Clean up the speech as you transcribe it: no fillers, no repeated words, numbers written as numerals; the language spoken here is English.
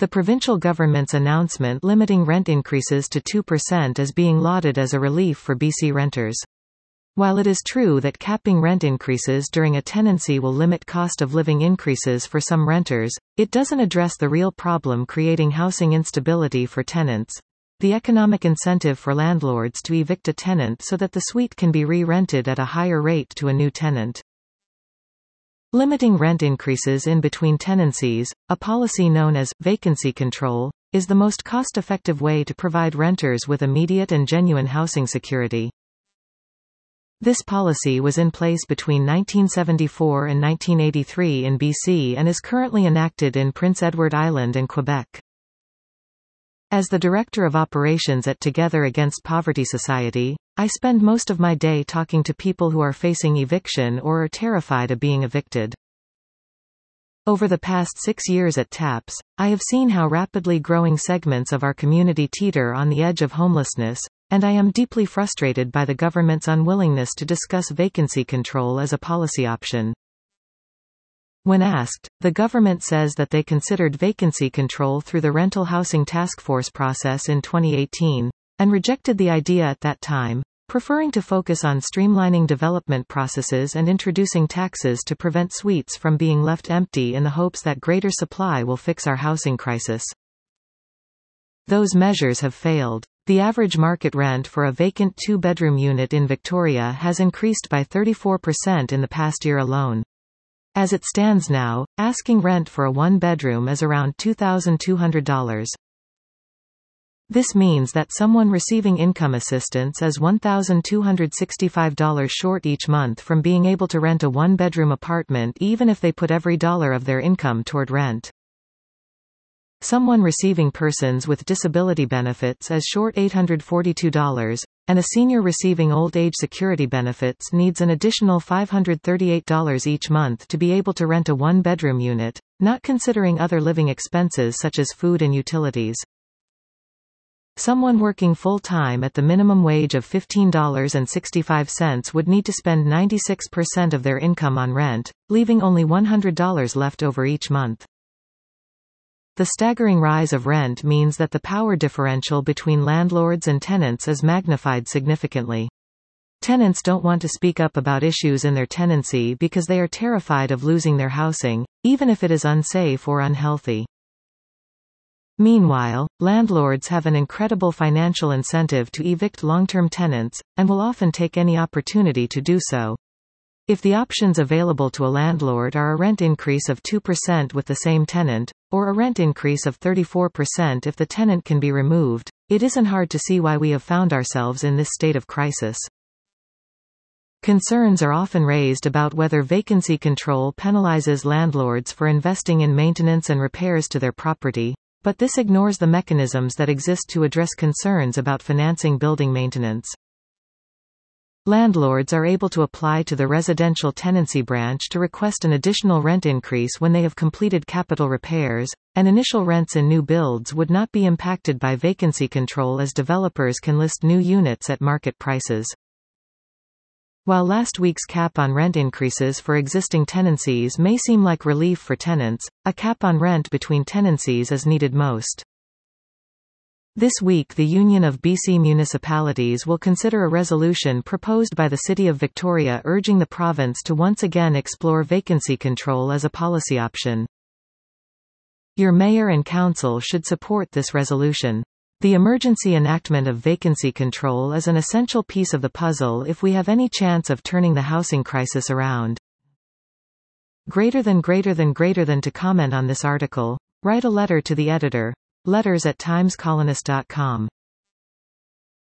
The provincial government's announcement limiting rent increases to 2% is being lauded as a relief for BC renters. While it is true that capping rent increases during a tenancy will limit cost of living increases for some renters, it doesn't address the real problem creating housing instability for tenants. The economic incentive for landlords to evict a tenant so that the suite can be re-rented at a higher rate to a new tenant. Limiting rent increases in between tenancies, a policy known as vacancy control, is the most cost-effective way to provide renters with immediate and genuine housing security. This policy was in place between 1974 and 1983 in BC and is currently enacted in Prince Edward Island and Quebec. As the Director of Operations at Together Against Poverty Society, I spend most of my day talking to people who are facing eviction or are terrified of being evicted. Over the past 6 years at TAPS, I have seen how rapidly growing segments of our community teeter on the edge of homelessness, and I am deeply frustrated by the government's unwillingness to discuss vacancy control as a policy option. When asked, the government says that they considered vacancy control through the Rental Housing Task Force process in 2018, and rejected the idea at that time, preferring to focus on streamlining development processes and introducing taxes to prevent suites from being left empty in the hopes that greater supply will fix our housing crisis. Those measures have failed. The average market rent for a vacant 2-bedroom unit in Victoria has increased by 34% in the past year alone. As it stands now, asking rent for a 1-bedroom is around $2,200. This means that someone receiving income assistance is $1,265 short each month from being able to rent a 1-bedroom apartment even if they put every dollar of their income toward rent. Someone receiving persons with disability benefits is short $842, and a senior receiving old age security benefits needs an additional $538 each month to be able to rent a 1-bedroom unit, not considering other living expenses such as food and utilities. Someone working full-time at the minimum wage of $15.65 would need to spend 96% of their income on rent, leaving only $100 left over each month. The staggering rise of rent means that the power differential between landlords and tenants is magnified significantly. Tenants don't want to speak up about issues in their tenancy because they are terrified of losing their housing, even if it is unsafe or unhealthy. Meanwhile, landlords have an incredible financial incentive to evict long-term tenants, and will often take any opportunity to do so. If the options available to a landlord are a rent increase of 2% with the same tenant, or a rent increase of 34% if the tenant can be removed, it isn't hard to see why we have found ourselves in this state of crisis. Concerns are often raised about whether vacancy control penalizes landlords for investing in maintenance and repairs to their property, but this ignores the mechanisms that exist to address concerns about financing building maintenance. Landlords are able to apply to the residential tenancy branch to request an additional rent increase when they have completed capital repairs, and initial rents in new builds would not be impacted by vacancy control as developers can list new units at market prices. While last week's cap on rent increases for existing tenancies may seem like relief for tenants, a cap on rent between tenancies is needed most. This week the Union of BC Municipalities will consider a resolution proposed by the City of Victoria urging the province to once again explore vacancy control as a policy option. Your mayor and council should support this resolution. The emergency enactment of vacancy control is an essential piece of the puzzle if we have any chance of turning the housing crisis around. Greater than to comment on this article, write a letter to the editor. letters@timescolonist.com